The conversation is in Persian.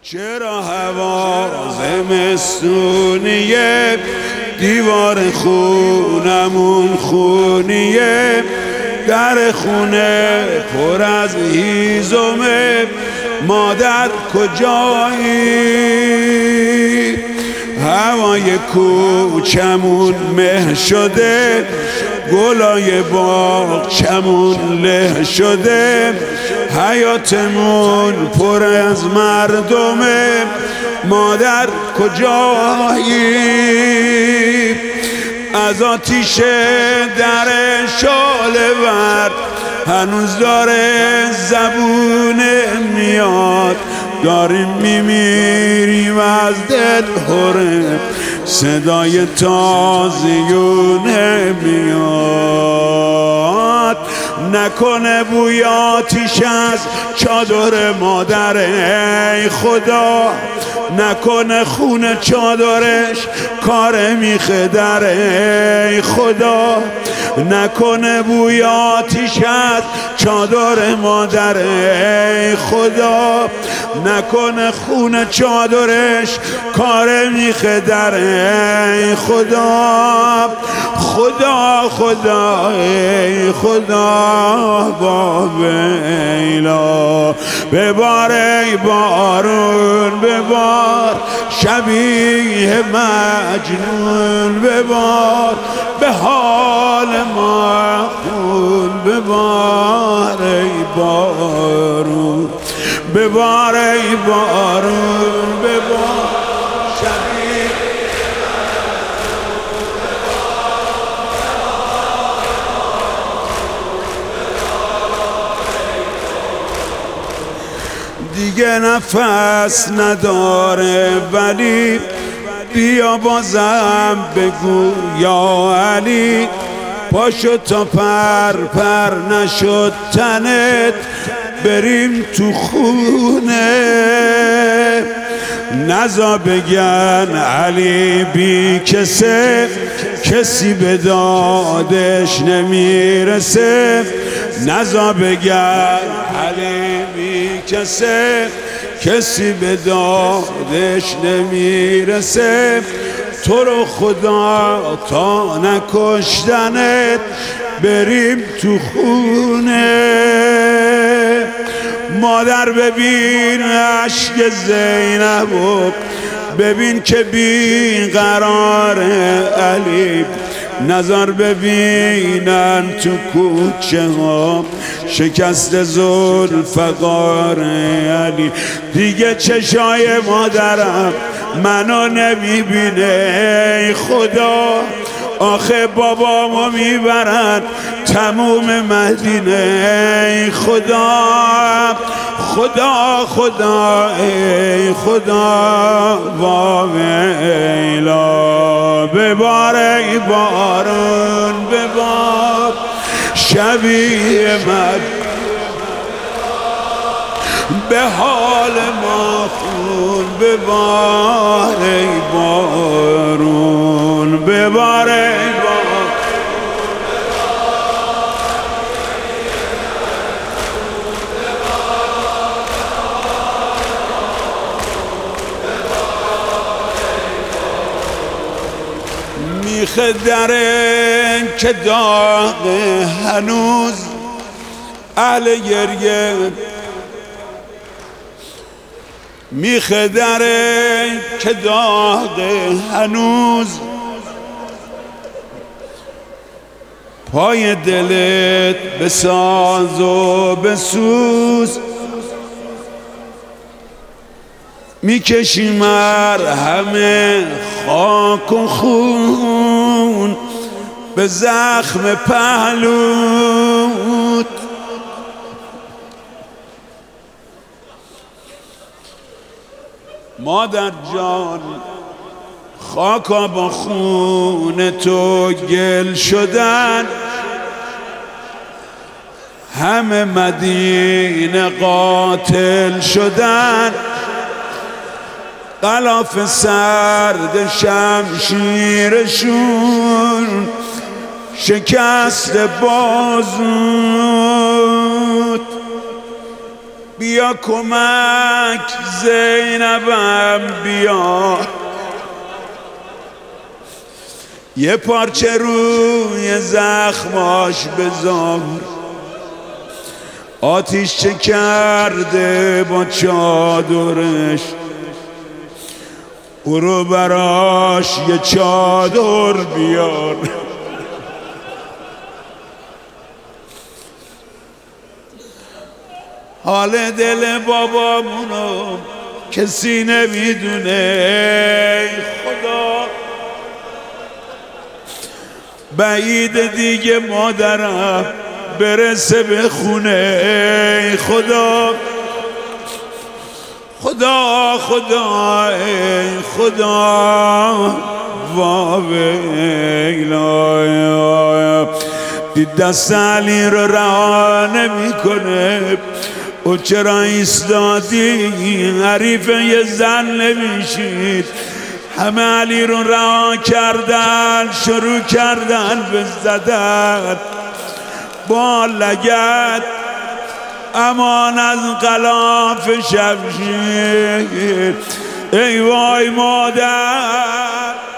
چرا هوا زمستونیه، دیوار خونمون خونیه، در خونه پر از هیزمه، مادر کجایی؟ هوای کوچمون مه شده، گلای باغچمون له شده، حیاتمون پر از مردمه، مادر کجایی؟ از آتیش در شعله ور هنوز داره زبونه میاد، داریم میمیریم از دل هره، صدای تازیونه میاد. نکنه بوی آتیش از چادر مادر ای خدا، نکنه خون چادرش کار میخه در ای خدا، نکنه بوی آتیش از چادر مادر ای خدا، نکنه خون چادرش کار میخه در ای خدا. خدا خدا ای خدا با ویلا، ببار ای بارون ببار، شبیه مجنون ببار، به حال ما خون ببار ای بارون، ببار ای بارون ببار، شبیه دیگه نفس نداره، ولی بیا بازم بگو یا علی، پاشو تا پر نشد تنت، بریم تو خونه، نزا بگن علی بی کسه، کسی به دادش نمیرسه، نزا بگن علی بی کسه، کسی به دادش نمیرسه، تو رو خدا تا نکشتنت بریم تو خونه. مادر ببین عشق زینبو، ببین که بی قراره علی، نظر ببینن تو کوچه ها شکست ذوالفقار علی، دیگه چشای مادرم منو نمیبینه ای خدا، آخه بابامو میبرن تموم مدینه ای خدا. خدا خدا ای خدا با ویلا، ببار ای بارون ببار، شبیه من به حال ما خون ببار ای بارون، ببار ای بارون، میخه دره که داغه هنوز اهل گریه، میخه دره که داغه هنوز پای دلت بساز و بسوز، میکشی مرهم خاک و خون به زخم پهلوت، مادر جان خاکا با خون تو گل شدن، همه مدینه قاتل شدن، غلاف سرد شمشیرشون شکست بازوت، بیا کمک زینبم بیا، یه پارچه روی زخماش بذار، آتیش چه کرده با چادرش، برو براش یه چادر بیار. حال دل بابامونو کسی نمیدونه، خدا بعید دیگه مادرم برسه به خونه. خدا خدا خدا ای خدا وایلا، دید دست علی رو رها نمیکنه، او چرا ایستادی حریف یه زن نمیشید؟ همه علی رو رها کردن، شروع کردن به زدن با لگد، امان از غلاف شمشیر. ای وای مادر